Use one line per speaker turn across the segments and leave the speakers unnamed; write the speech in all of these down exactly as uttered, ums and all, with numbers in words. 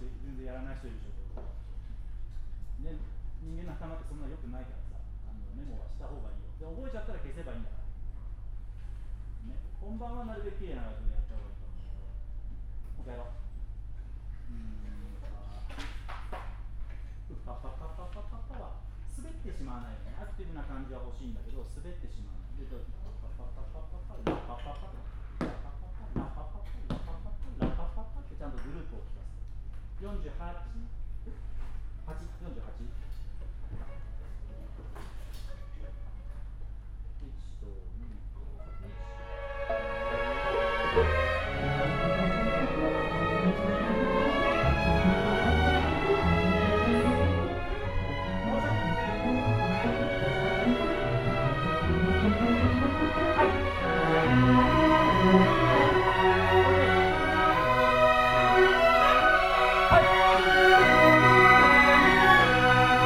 人全然やらない人いるでしょうけど、ね、人間の頭ってそんな良くないからさ、あのメモはした方がいいよ。で覚えちゃったら消せばいいんだから、ね、本番はなるべく綺麗な形でやった方がいいと思う。もう一回やろう。うーん、パッパッパッパッパッパッパは滑ってしまわないよね。アクティブな感じは欲しいんだけど、滑ってしまわない。で、パッパッパッパッパッパッパッパッパッパッパッラパパパラパパパラパパパってちゃんとグループを聞かせる。よんじゅうはち、はち、よんじゅうはち。いちとにといち。はい。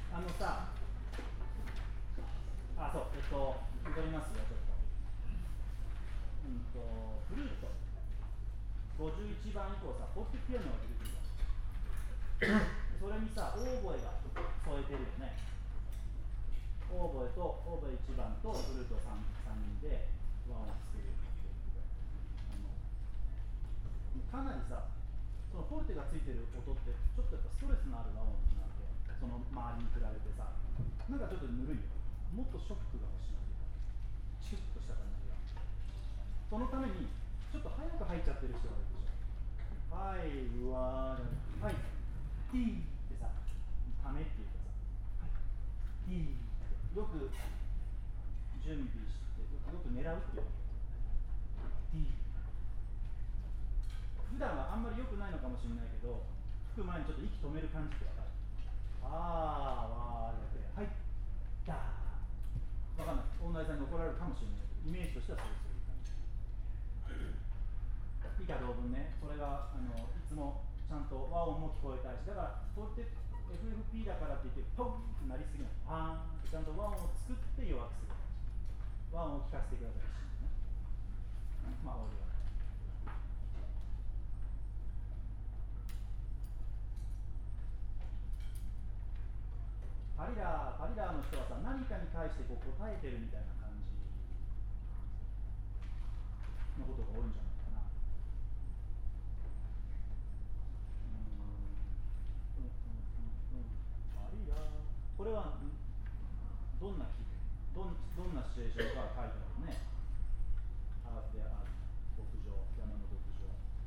あのさ、あ、そう、えっと、戻りますよ、ちょっと。うんと、フルート、ごじゅういちばん以降さ、フォーティピアノが出てくるじゃん。それにさ、オーボエが添えてるよね。オーボエと、オーボエいちばんとフルート 3, 3人で和音を作るようになってるけど、あのかなりさ、そのフォルテがついてる音ってちょっとやっぱストレスのある和音になって、その周りに比べてさ、なんかちょっとぬるいよ。もっとショックが欲しいわけだ。チュッとした感じが。そのためにちょっと早く入っちゃってる人がいるでしょ。はい、うわー、はい、ティーってさ、ためっていうかさ、ティーってよく準備してよく狙うっていう。ティー。普段はあんまり良くないのかもしれないけど、吹く前にちょっと息止める感じってわかる？あー、わーって、はい、ダー。わかんない。大内さんに怒られるかもしれないけど、イメージとしてはそういう感じ。以下同文ね、それがあのいつもちゃんと和音も聞こえたいし、だから、フォルテ エフエフピー だからって言って、ポンってなりすぎない。パーンってちゃんと和音を作って弱くする。和音を聞かせてくださいし、ね。まあ、俺は。パリラー、パリラーの人はさ、何かに対してこう答えてるみたいな感じのことが多いんじゃないかな。うんうんうんうん。パリラー。これはどんな気どんどんなシチュエーションか書いてあるね。ハーフである牧場、山の牧場。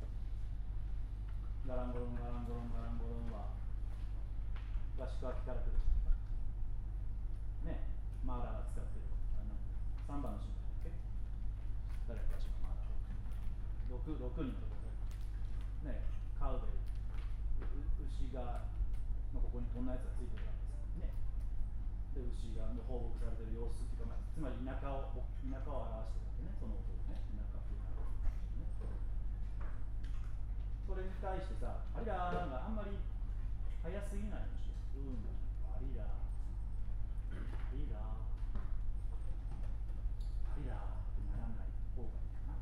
ガランゴロンガランゴロンガランゴロンは合宿秋から来る。ね、マーラーが使ってるあのさんばんのシーンだっけ、誰たちのマーラー 6, 6人とこで、ね、カウベル牛が、まあ、ここにこんなやつがついてるわけですね。で牛が放牧されてる様子っていうか、まあ、つまり田舎を田舎を表してるわけね、その音をね、田舎っていうのね。それに対してさ、パリラーがあんまり早すぎないでしょ。うん、パリラーパリラーパリラーってならない方がいいかな。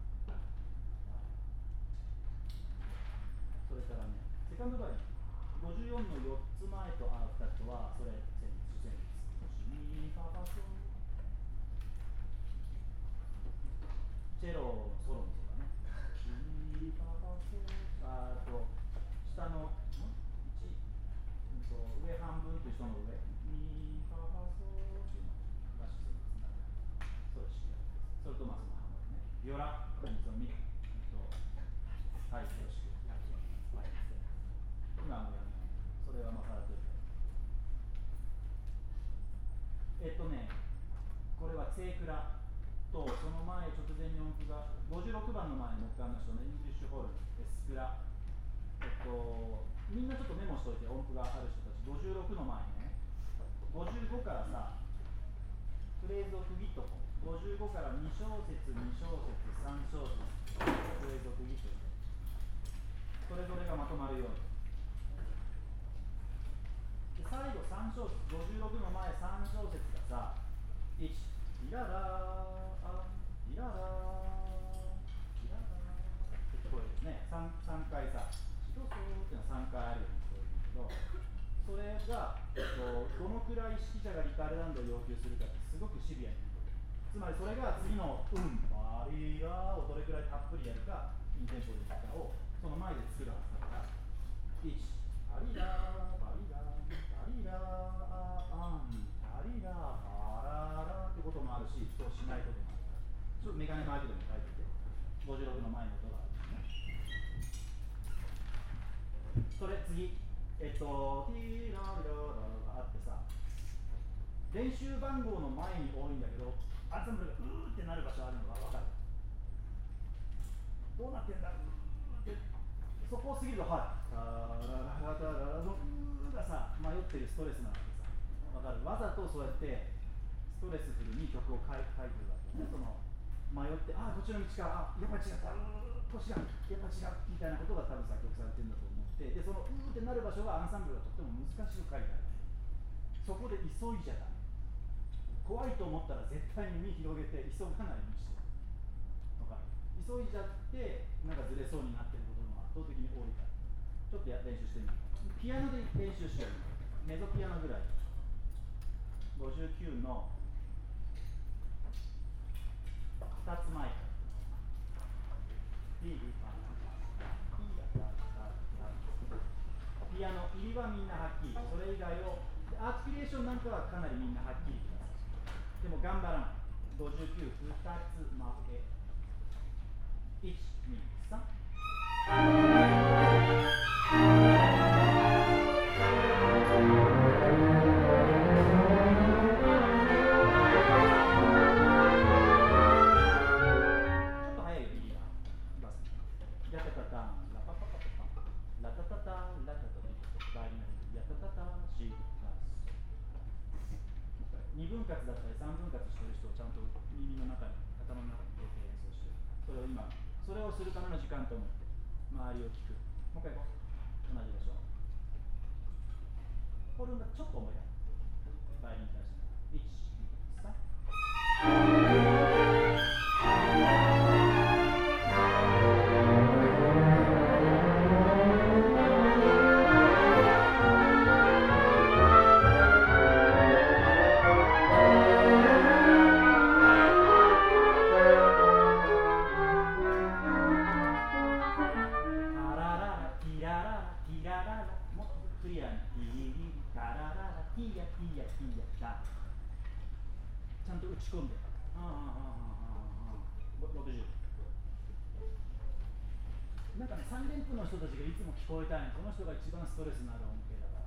それからね、セカンドバリごじゅうよんのよっつまえとアフターとは、それ、旋律、旋律。ミファファソチェロのソロもそうだね。ミファファソあと、下の、ん いち、うんと、上半分と一緒の上、ミファファソっていうのが主旋律になる。それしそれとまあそのハモリね。ビオラ、そのミ、はい、よろしく。はい、今もやるの。それはまあ、からというえっとね、これはツェークラと、その前、直前に音符が、ごじゅうろくばんの前に木管の人ね、イングリッシュホール、エスクラ。えっと、みんなちょっとメモしといて、音符がある人たち、ごじゅうろくの前ね、ごじゅうごからさ、フレーズを区切っとこう。ごじゅうごからに小節、に小節、さん小節、フレーズを区切っといて。それぞれがまとまるように。で最後さん小節、ごじゅうろくの前さん小節がさ、いち、リララー、あ、リララー、リララーって聞こえるですね。3, 3回さ、シドソーっていうのはさんかいあるように聞こえるんだけど、それが、えっと、どのくらい指揮者がリカルダンドを要求するかってすごくシビアに聞こえる。つまりそれが次のうん、バリラーをどれくらいたっぷりやるか、インテンポで弾くかをその前で作るはずだから、いち、バリラー、バリラー、バリラー、アン、バリラー、バララーってこともあるし、そうしないこともあるから、ちょっとメガネマークでも書いてて、ごじゅうろくの前の音があるんですね。それ次、えっと、ティーラーラーラーがあってさ、練習番号の前に多いんだけど、アンサンブルがうーってなる場所あるのが分かる。どうなってんだうーって。そそこを過ぎると、はい、タラララタララのうーがさ、迷ってるストレスなわけさ。わかる？わざとそうやってストレスフルに曲を書い書いてるわけね。その迷って、ああ、こっちの道か、あやっぱ違った、うー、こっちが、やっぱ違うみたいなことが多分作曲されてるんだと思って、で、そのうーってなる場所がアンサンブルがとっても難しく書いてある。そこで急いじゃダメ。怖いと思ったら絶対に耳広げて急がないようにして。わかる？急いじゃってなんかずれそうになってることが圧倒的に多いから、ちょっとや練習してみる。ピアノで練習しよう。メゾピアノぐらい。ごじゅうきゅうのふたつまえ。ピアノ入りはみんなはっきり、それ以外をアーティキュレーションなんかはかなりみんなはっきりください。でも頑張らない。ごじゅうきゅう、ふたつまえ。いち、に、さん。にぶん割だったりさんぶん割してる人をちゃんと耳の中に、頭の中に入れて演奏してる。それを今、それをするための時間と思って、周りを聞く。もう一回行こう。同じでしょ。ホルンがちょっと重いや。バイオリンに対して。いち、に、さん。ちゃんと打ち込んで、ああああああああろくじゅう。なんかね、さん連符の人たちがいつも聞こえたいの、この人が一番ストレスのある音程だから。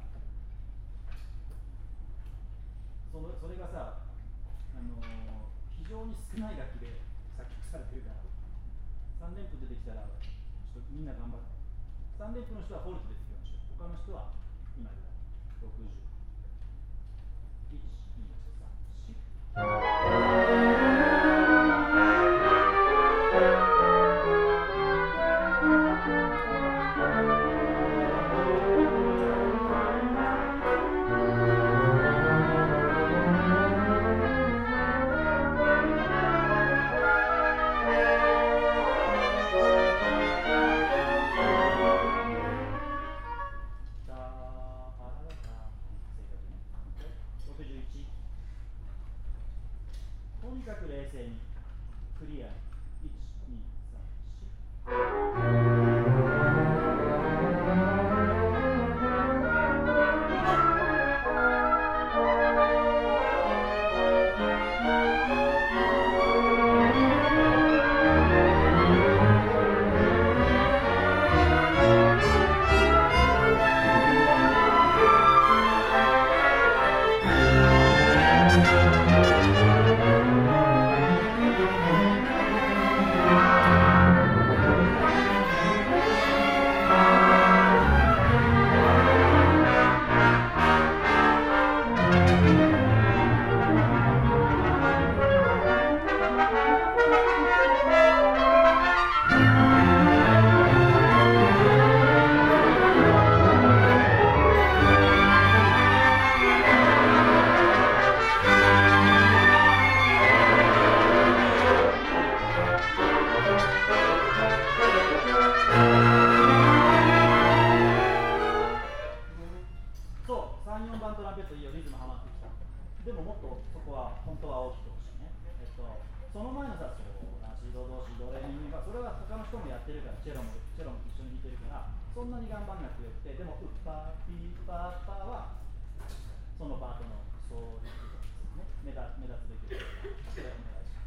そのそれがさ、あのー、非常に少ない楽器で作曲されてるから、さん連符出てきたら、ちょっとみんな頑張って。さん連符の人はフォルト出てきましょう。他の人は今ぐらい。ろくじゅう。いち、に、さん、よん。とにかく冷静にクリアにいち、に、さん、よん。でももっとそこは本当は大きくほしいね。えっと、その前のさ、ソラシドドシドレミミファ、それは他の人もやってるから、チェロもチェロも一緒に弾いてるから、そんなに頑張んなくてよくて、でもウッパーピーパーパーはそのパートのソーリッドですね。目立目立つべきです。それお願いし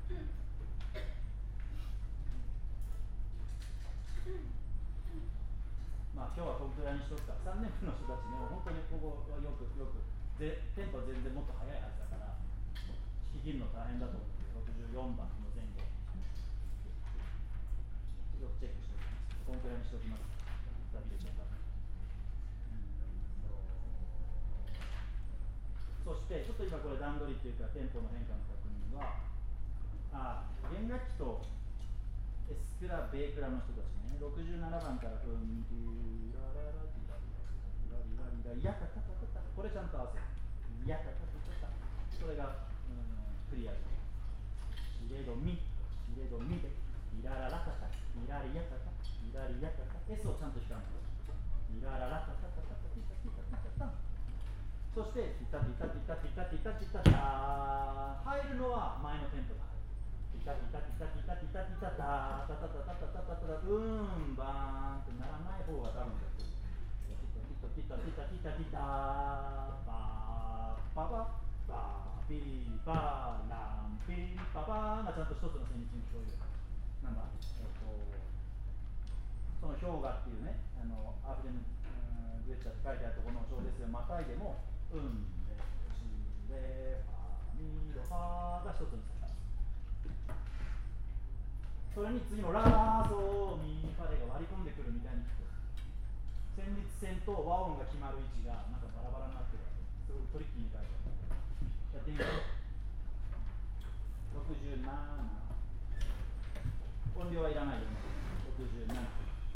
ます。まあ今日はこんくらいにしとくか。さんねんぶの人たちね、本当にここはよくよくでテンポ全然もっと速いはずだから、弾き切るの大変だと思うので、ろくじゅうよんばんの前後、ちょっとチェックしておきます。こんくらいにしておきます。 たびれちゃった。そしてちょっと今これ段取りっていうかテンポの変化の確認は、あ弦楽器とエスクラベークラの人たちね、ろくじゅうななばんからうんディラララディラリラリラリラリラヤタタタタタ、これちゃんと合わせる。ヤタタタタタ、それがうんクリアです。レドミ、レドミで、リラララタタ、リラリヤタタ、リラリヤタタ、S をちゃんと弾かない。リラララタタタタタティタティタティタタ。そして、ティタティタティタティタティタティタタ、入るのは前のテンポだ。ティタティタティタティタティタティタタタタタタタタタタタ、うんばーんってならない方が多分です。ティタティタティタティタティタ、バーバババービーバーランピーババーがちゃんと一つの旋律に聞こえる。なんだ、えっと、その氷河っていうね、あのアフリムグレッチャーって書いてあるところの小節をまたいでも、うんレシレファミドファが一つにされます。それに次のラソミファレが割り込んでくるみたいに聞く。旋律線と和音が決まる位置がなんかバラバラになってるわけ。すごくトリッキーに書いてある。やってみよう。ろくじゅうなな、音量はいらないよね。ろくじゅうなな。